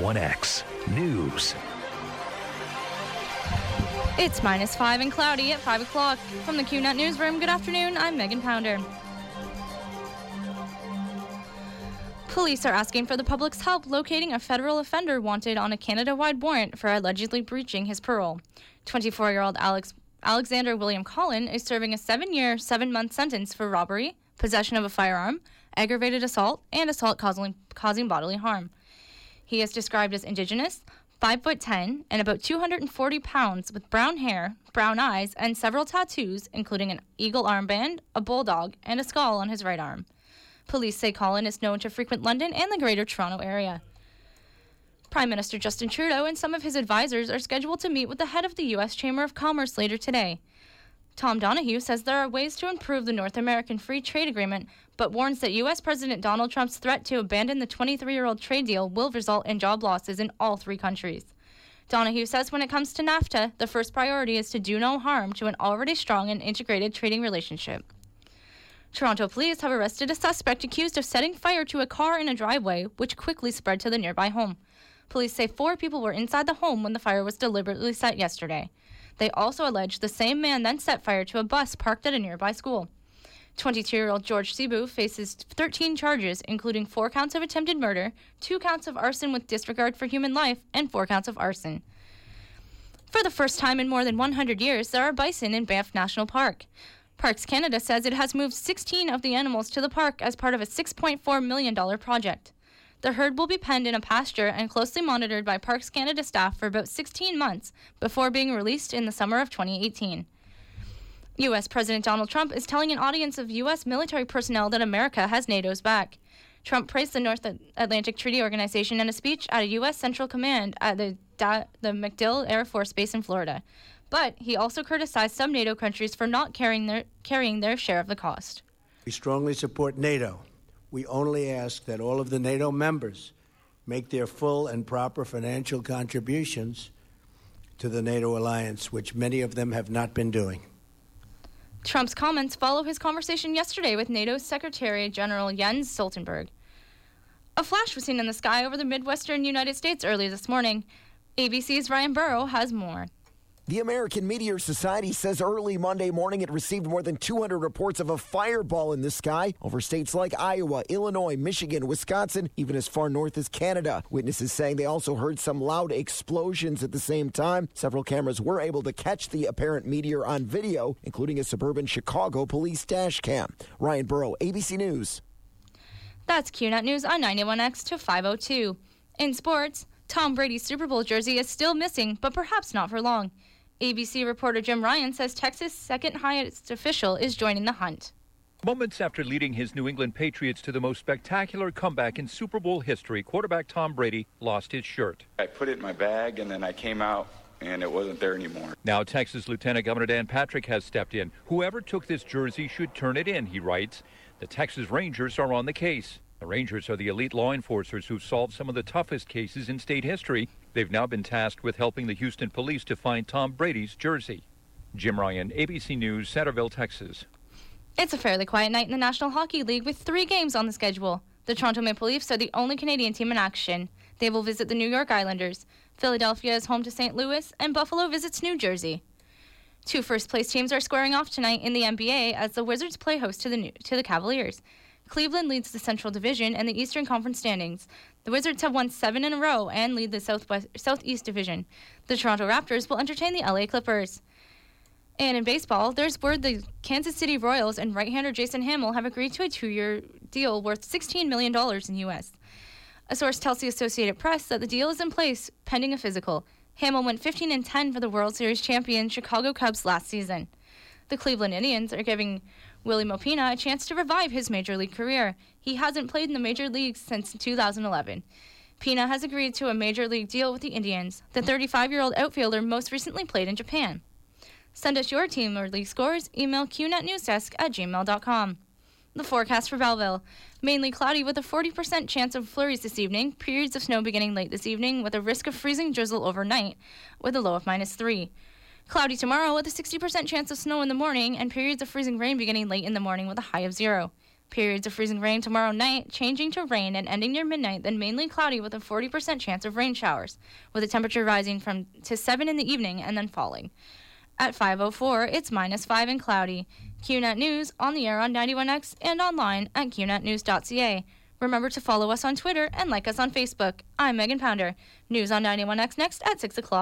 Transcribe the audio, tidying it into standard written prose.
91X News. It's -5 and cloudy at 5 o'clock. From the QNet Newsroom, good afternoon, I'm Megan Pounder. Police are asking for the public's help locating a federal offender wanted on a Canada-wide warrant for allegedly breaching his parole. 24-year-old Alexander William Collin is serving a 7-year, 7-month sentence for robbery, possession of a firearm, aggravated assault, and assault causing bodily harm. He is described as Indigenous, 5'10", and about 240 pounds, with brown hair, brown eyes, and several tattoos, including an eagle armband, a bulldog, and a skull on his right arm. Police say Collin is known to frequent London and the Greater Toronto Area. Prime Minister Justin Trudeau and some of his advisors are scheduled to meet with the head of the U.S. Chamber of Commerce later today. Tom Donahue says there are ways to improve the North American Free Trade Agreement, but warns that U.S. President Donald Trump's threat to abandon the 23-year-old trade deal will result in job losses in all three countries. Donahue says when it comes to NAFTA, the first priority is to do no harm to an already strong and integrated trading relationship. Toronto police have arrested a suspect accused of setting fire to a car in a driveway, which quickly spread to the nearby home. Police say 4 people were inside the home when the fire was deliberately set yesterday. They also allege the same man then set fire to a bus parked at a nearby school. 22-year-old George Cebu faces 13 charges, including 4 counts of attempted murder, 2 counts of arson with disregard for human life, and 4 counts of arson. For the first time in more than 100 years, there are bison in Banff National Park. Parks Canada says it has moved 16 of the animals to the park as part of a $6.4 million project. The herd will be penned in a pasture and closely monitored by Parks Canada staff for about 16 months before being released in the summer of 2018. U.S. President Donald Trump is telling an audience of U.S. military personnel that America has NATO's back. Trump praised the North Atlantic Treaty Organization in a speech at a U.S. Central Command at the MacDill Air Force Base in Florida. But he also criticized some NATO countries for not carrying their share of the cost. We strongly support NATO. We only ask that all of the NATO members make their full and proper financial contributions to the NATO alliance, which many of them have not been doing. Trump's comments follow his conversation yesterday with NATO's Secretary General Jens Stoltenberg. A flash was seen in the sky over the Midwestern United States early this morning. ABC's Ryan Burrow has more. The American Meteor Society says early Monday morning it received more than 200 reports of a fireball in the sky over states like Iowa, Illinois, Michigan, Wisconsin, even as far north as Canada. Witnesses saying they also heard some loud explosions at the same time. Several cameras were able to catch the apparent meteor on video, including a suburban Chicago police dash cam. Ryan Burrow, ABC News. That's QNet News on 91X to 5:02. In sports, Tom Brady's Super Bowl jersey is still missing, but perhaps not for long. ABC reporter Jim Ryan says Texas' second highest official is joining the hunt. Moments after leading his New England Patriots to the most spectacular comeback in Super Bowl history, quarterback Tom Brady lost his shirt. I put it in my bag and then I came out and it wasn't there anymore. Now Texas Lieutenant Governor Dan Patrick has stepped in. Whoever took this jersey should turn it in, he writes. The Texas Rangers are on the case. The Rangers are the elite law enforcers who've solved some of the toughest cases in state history. They've now been tasked with helping the Houston police to find Tom Brady's jersey. Jim Ryan, ABC News, Centerville, Texas. It's a fairly quiet night in the National Hockey League with 3 games on the schedule. The Toronto Maple Leafs are the only Canadian team in action. They will visit the New York Islanders. Philadelphia is home to St. Louis, and Buffalo visits New Jersey. 2 first-place teams are squaring off tonight in the NBA as the Wizards play host to the Cavaliers. Cleveland leads the Central Division and the Eastern Conference standings. The Wizards have won 7 in a row and lead the Southeast Division. The Toronto Raptors will entertain the LA Clippers. And in baseball, there's word the Kansas City Royals and right-hander Jason Hamill have agreed to a 2-year deal worth $16 million in U.S. A source tells the Associated Press that the deal is in place pending a physical. Hamill went 15-10 for the World Series champion Chicago Cubs last season. The Cleveland Indians are giving Willie Mopina a chance to revive his major league career. He hasn't played in the major leagues since 2011. Pina has agreed to a major league deal with the Indians. The 35-year-old outfielder most recently played in Japan. Send us your team or league scores. Email qnetnewsdesk@gmail.com. The forecast for Belleville. Mainly cloudy with a 40% chance of flurries this evening. Periods of snow beginning late this evening with a risk of freezing drizzle overnight with a low of -3. Cloudy tomorrow with a 60% chance of snow in the morning and periods of freezing rain beginning late in the morning with a high of 0. Periods of freezing rain tomorrow night, changing to rain and ending near midnight, then mainly cloudy with a 40% chance of rain showers, with the temperature rising to 7 in the evening and then falling. At 5:04, it's -5 and cloudy. QNet News on the air on 91X and online at qnetnews.ca. Remember to follow us on Twitter and like us on Facebook. I'm Megan Pounder. News on 91X next at 6 o'clock.